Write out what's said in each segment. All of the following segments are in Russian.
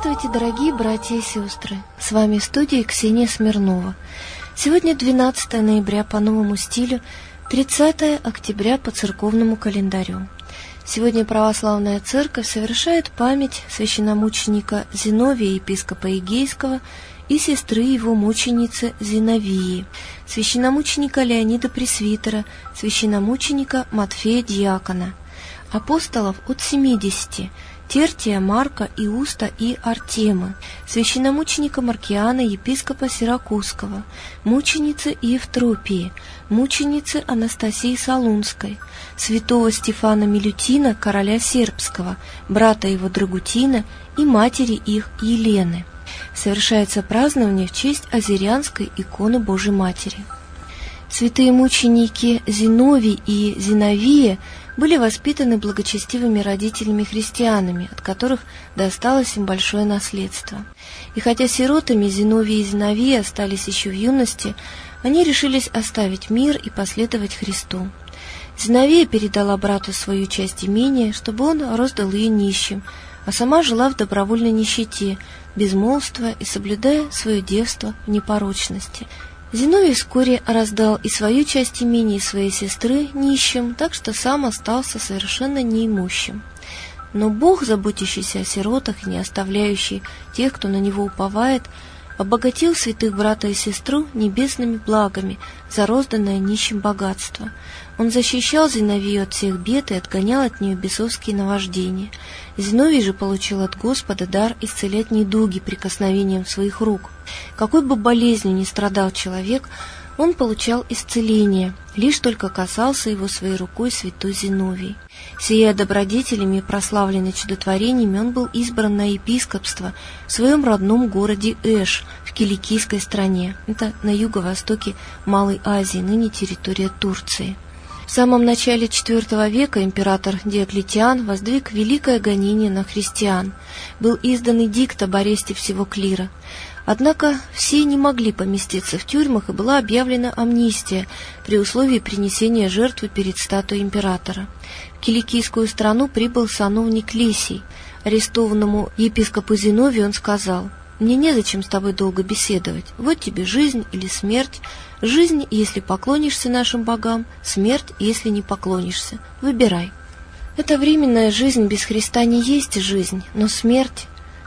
Здравствуйте, дорогие братья и сестры! С вами в студии Ксения Смирнова. Сегодня 12 ноября по новому стилю, 30 октября по церковному календарю. Сегодня православная церковь совершает память священномученика Зиновия, епископа Эгейского, и сестры его мученицы Зиновии, священномученика Леонида Пресвитера, священномученика Матфея Диакона, апостолов от 70, Тертия, Марка, Иуста и Артемы, священномученика Маркиана, епископа Сиракузского, мученицы Евтропии, мученицы Анастасии Солунской, святого Стефана Милютина, короля сербского, брата его Драгутина и матери их Елены. Совершается празднование в честь азирианской иконы Божьей Матери. Святые мученики Зиновий и Зиновия были воспитаны благочестивыми родителями-христианами, от которых досталось им большое наследство. И хотя сиротами Зиновий и Зиновия остались еще в юности, они решились оставить мир и последовать Христу. Зиновия передала брату свою часть имения, чтобы он роздал ее нищим, а сама жила в добровольной нищете, безмолвствуя и соблюдая свое девство в непорочности. Зиновий вскоре раздал и свою часть имения своей сестры нищим, так что сам остался совершенно неимущим. Но Бог, заботящийся о сиротах и не оставляющий тех, кто на Него уповает, обогатил святых брата и сестру небесными благами за розданное нищим богатство. Он защищал Зиновию от всех бед и отгонял от нее бесовские наваждения. Зиновий же получил от Господа дар исцелять недуги прикосновением своих рук. Какой бы болезнью ни страдал человек, он получал исцеление, лишь только касался его своей рукой святой Зиновий. Сияя добродетелями и прославленный чудотворениями, он был избран на епископство в своем родном городе Эш в Киликийской стране. Это на юго-востоке Малой Азии, ныне территория Турции. В самом начале IV века император Диоклетиан воздвиг великое гонение на христиан. Был издан эдикт об аресте всего клира. Однако все не могли поместиться в тюрьмах, и была объявлена амнистия при условии принесения жертвы перед статуей императора. В Киликийскую страну прибыл сановник Лисий. Арестованному епископу Зиновию он сказал: «Мне незачем с тобой долго беседовать. Вот тебе жизнь или смерть. Жизнь, если поклонишься нашим богам, смерть, если не поклонишься. Выбирай». Эта временная жизнь без Христа не есть жизнь, но смерть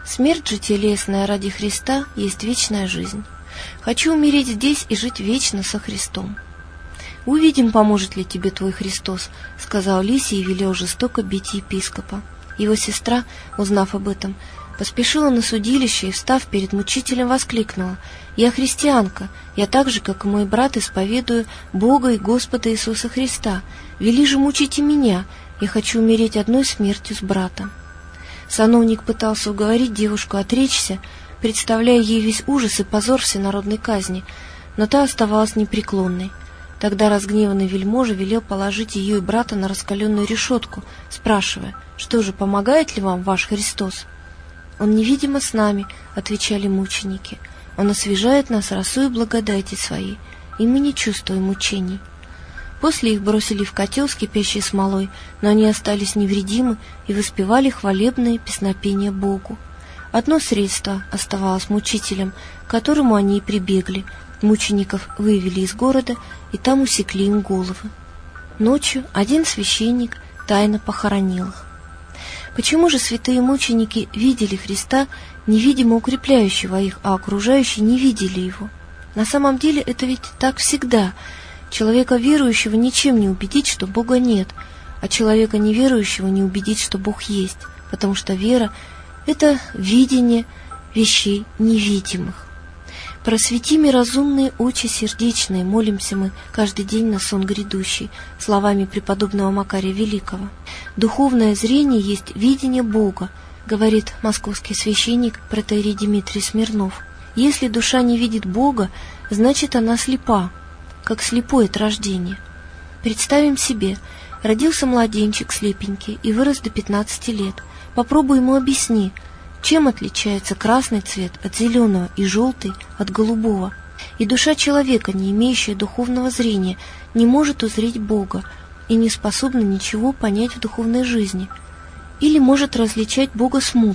же телесная ради Христа есть вечная жизнь. Хочу умереть здесь и жить вечно со Христом. «Увидим, поможет ли тебе твой Христос», — сказал Лисий и велел жестоко бить епископа. Его сестра, узнав об этом, поспешила на судилище и, встав перед мучителем, воскликнула: «Я христианка, я так же, как и мой брат, исповедую Бога и Господа Иисуса Христа. Вели же мучите меня, я хочу умереть одной смертью с братом». Сановник пытался уговорить девушку отречься, представляя ей весь ужас и позор всенародной казни, но та оставалась непреклонной. Тогда разгневанный вельможа велел положить ее и брата на раскаленную решетку, спрашивая: «Что же, помогает ли вам ваш Христос?» «Он невидимо с нами», — отвечали мученики. «Он освежает нас росой благодати своей, и мы не чувствуем мучений». После их бросили в котел с кипящей смолой, но они остались невредимы и воспевали хвалебные песнопения Богу. Одно средство оставалось мучителям, к которому они и прибегли. Мучеников вывели из города, и там усекли им головы. Ночью один священник тайно похоронил их. Почему же святые мученики видели Христа, невидимо укрепляющего их, а окружающие не видели Его? На самом деле это ведь так всегда. Человека верующего ничем не убедить, что Бога нет, а человека неверующего не убедить, что Бог есть, потому что вера — это видение вещей невидимых. «Просвети ми разумные очи сердечные», молимся мы каждый день на сон грядущий, словами преподобного Макария Великого. «Духовное зрение есть видение Бога», говорит московский священник протоиерей Дмитрий Смирнов. «Если душа не видит Бога, значит она слепа, как слепой от рождения». Представим себе, родился младенчик слепенький и вырос до 15 лет. Попробуй ему объясни, чем отличается красный цвет от зеленого и желтый от голубого. И душа человека, не имеющая духовного зрения, не может узреть Бога и не способна ничего понять в духовной жизни, или может различать Бога смутно,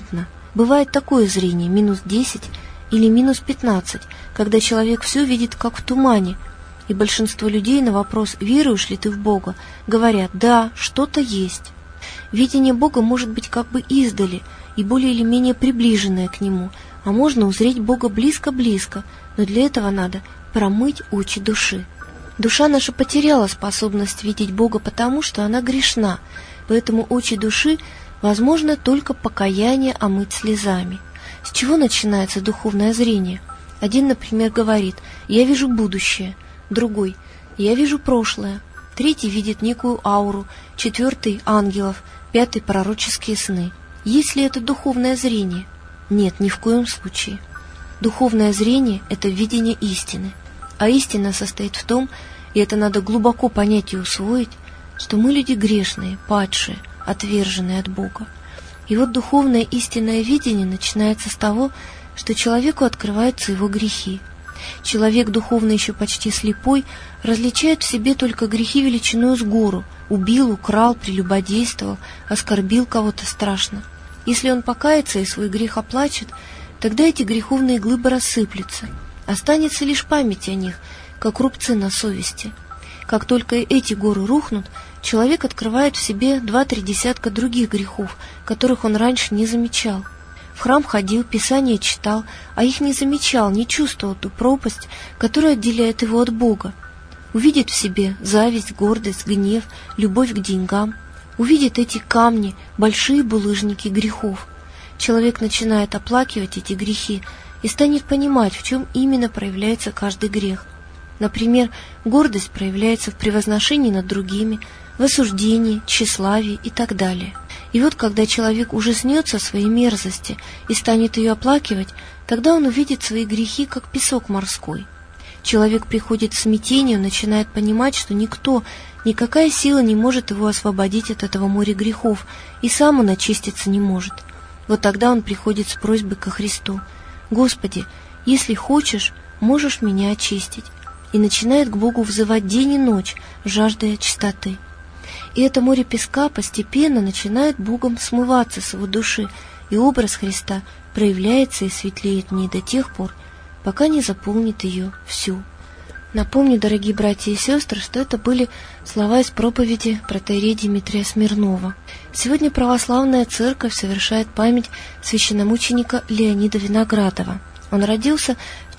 Бывает такое зрение, -10 или -15, когда человек все видит как в тумане, и большинство людей на вопрос «веруешь ли ты в Бога?» говорят «да, что-то есть». Видение Бога может быть как бы издали и более или менее приближенное к Нему, а можно узреть Бога близко-близко, но для этого надо промыть очи души. Душа наша потеряла способность видеть Бога потому, что она грешна, поэтому очи души возможно только покаяние омыть слезами. С чего начинается духовное зрение? Один, например, говорит «я вижу будущее», другой «я вижу прошлое», третий видит некую ауру, четвертый – ангелов, пятый – пророческие сны. Есть ли это духовное зрение? Нет, ни в коем случае. Духовное зрение – это видение истины. А истина состоит в том, и это надо глубоко понять и усвоить, что мы люди грешные, падшие, отверженные от Бога. И вот духовное истинное видение начинается с того, что человеку открываются его грехи. Человек, духовно еще почти слепой, различает в себе только грехи величиною с гору: убил, украл, прелюбодействовал, оскорбил кого-то страшно. Если он покается и свой грех оплачет, тогда эти греховные глыбы рассыплются. Останется лишь память о них, как рубцы на совести. Как только эти горы рухнут, человек открывает в себе 2-3 десятка других грехов, которых он раньше не замечал. В храм ходил, Писание читал, а их не замечал, не чувствовал ту пропасть, которая отделяет его от Бога. Увидит в себе зависть, гордость, гнев, любовь к деньгам. Увидит эти камни, большие булыжники грехов. Человек начинает оплакивать эти грехи и станет понимать, в чем именно проявляется каждый грех. Например, гордость проявляется в превозношении над другими, в осуждении, тщеславии и так далее. И вот когда человек ужаснется своей мерзости и станет ее оплакивать, тогда он увидит свои грехи, как песок морской. Человек приходит в смятение, начинает понимать, что никто, никакая сила не может его освободить от этого моря грехов, и сам он очиститься не может. Вот тогда он приходит с просьбой ко Христу: «Господи, если хочешь, можешь меня очистить», и начинает к Богу взывать день и ночь, жаждая чистоты. И это море песка постепенно начинает Богом смываться с его души, и образ Христа проявляется и светлеет в ней до тех пор, пока не заполнит ее всю. Напомню, дорогие братья и сестры, что это были слова из проповеди протоиерея Дмитрия Смирнова. Сегодня православная церковь совершает память священномученика Леонида Виноградова. Он родился в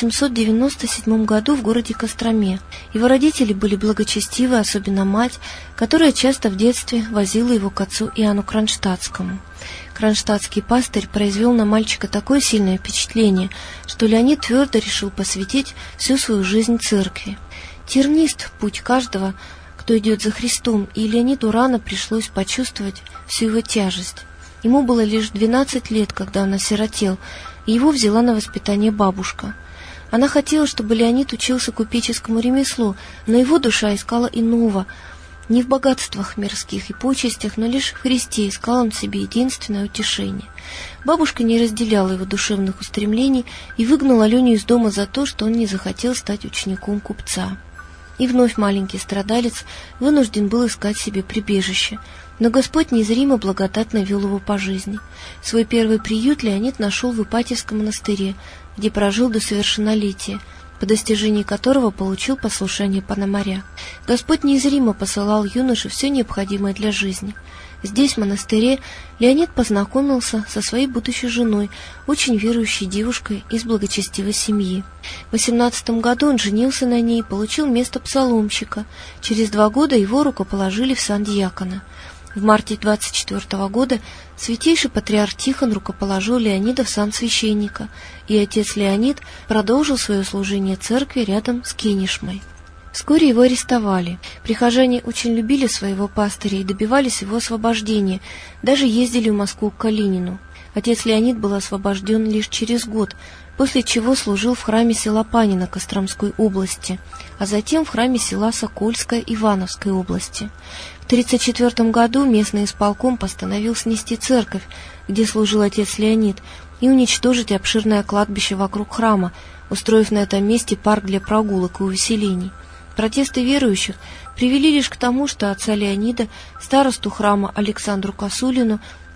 1897 году в городе Костроме. Его родители были благочестивы, особенно мать, которая часто в детстве возила его к отцу Иоанну Кронштадтскому. Кронштадтский пастырь произвел на мальчика такое сильное впечатление, что Леонид твердо решил посвятить всю свою жизнь церкви. Тернист путь каждого, кто идет за Христом, и Леониду рано пришлось почувствовать всю его тяжесть. Ему было лишь 12 лет, когда он осиротел, и его взяла на воспитание бабушка. Она хотела, чтобы Леонид учился купеческому ремеслу, но его душа искала иного. Не в богатствах мирских и почестях, но лишь в Христе искал он себе единственное утешение. Бабушка не разделяла его душевных устремлений и выгнала Леню из дома за то, что он не захотел стать учеником купца. И вновь маленький страдалец вынужден был искать себе прибежище, но Господь незримо благодатно вел его по жизни. Свой первый приют Леонид нашел в Ипатьевском монастыре, где прожил до совершеннолетия, по достижении которого получил послушание Пономаря. Господь незримо посылал юноше все необходимое для жизни. Здесь, в монастыре, Леонид познакомился со своей будущей женой, очень верующей девушкой из благочестивой семьи. В 18 году он женился на ней и получил место псаломщика. Через 2 года его рукоположили в сан диакона. В марте 24 года святейший патриарх Тихон рукоположил Леонида в сан священника, и отец Леонид продолжил свое служение церкви рядом с Кенишмой. Вскоре его арестовали. Прихожане очень любили своего пастыря и добивались его освобождения, даже ездили в Москву к Калинину. Отец Леонид был освобожден лишь через год, после чего служил в храме села Панина Костромской области, а затем в храме села Сокольское Ивановской области. В 1934 году местный исполком постановил снести церковь, где служил отец Леонид, и уничтожить обширное кладбище вокруг храма, устроив на этом месте парк для прогулок и увеселений. Протесты верующих привели лишь к тому, что отца Леонида, старосту храма Александру Косулину,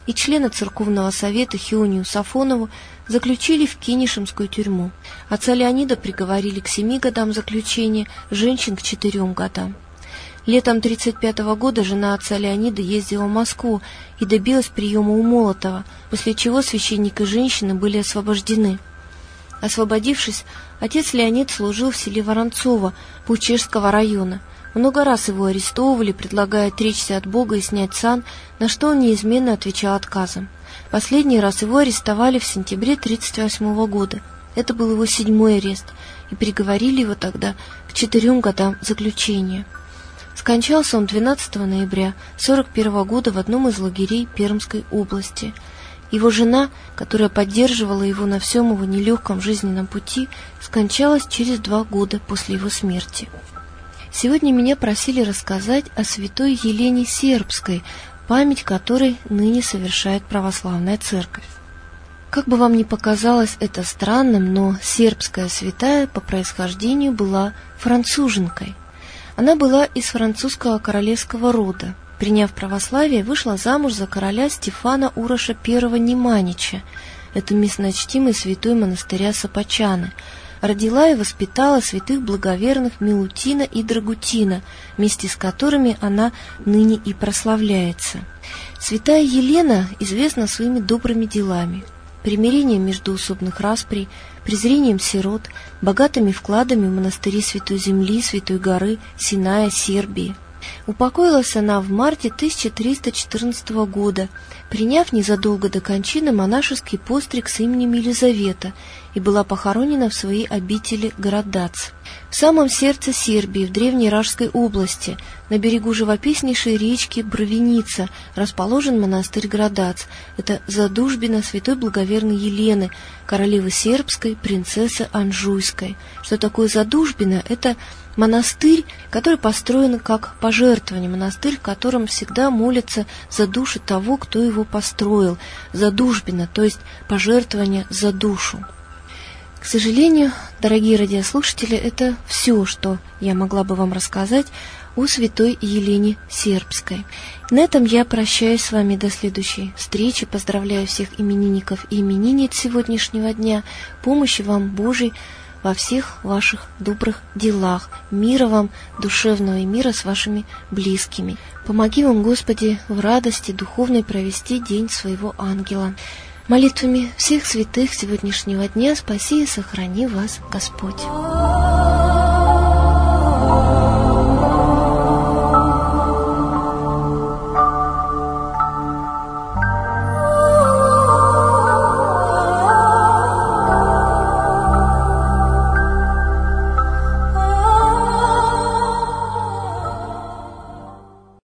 и члена церковного совета Хионию Сафонову заключили в Кинешемскую тюрьму. Отца Леонида приговорили к 7 годам заключения, женщин к 4 годам. Летом 1935 года жена отца Леонида ездила в Москву и добилась приема у Молотова, после чего священник и женщины были освобождены. Освободившись, отец Леонид служил в селе Воронцово Пучежского района. Много раз его арестовывали, предлагая отречься от Бога и снять сан, на что он неизменно отвечал отказом. Последний раз его арестовали в сентябре 1938 года. Это был его 7-й арест, и приговорили его тогда к 4 годам заключения. Скончался он 12 ноября 1941 года в одном из лагерей Пермской области. Его жена, которая поддерживала его на всем его нелегком жизненном пути, скончалась через 2 года после его смерти. Сегодня меня просили рассказать о святой Елене Сербской, память которой ныне совершает православная церковь. Как бы вам ни показалось это странным, но сербская святая по происхождению была француженкой. Она была из французского королевского рода. Приняв православие, вышла замуж за короля Стефана Уроша I Неманича. Это местночтимый святой монастыря Сопочаны. Родила и воспитала святых благоверных Милутина и Драгутина, вместе с которыми она ныне и прославляется. Святая Елена известна своими добрыми делами, примирением междоусобных расприй, презрением сирот, богатыми вкладами в монастыри Святой Земли, Святой Горы, Синая, Сербии. Упокоилась она в марте 1314 года, приняв незадолго до кончины монашеский постриг с именем Елизавета, и была похоронена в своей обители Городац. В самом сердце Сербии, в древней Ражской области, на берегу живописнейшей речки Бровеница, расположен монастырь Городац. Это задушбина святой благоверной Елены, королевы сербской, принцессы Анжуйской. Что такое задушбина? Это монастырь, который построен как пожертвование, монастырь, в котором всегда молятся за души того, кто его построил. Задушбина, то есть пожертвование за душу. К сожалению, дорогие радиослушатели, это все, что я могла бы вам рассказать о святой Елене Сербской. На этом я прощаюсь с вами до следующей встречи. Поздравляю всех именинников и именинниц сегодняшнего дня. Помощи вам Божией во всех ваших добрых делах. Мира вам, душевного и мира с вашими близкими. Помоги вам, Господи, в радости духовной провести день своего ангела. Молитвами всех святых сегодняшнего дня спаси и сохрани вас Господь.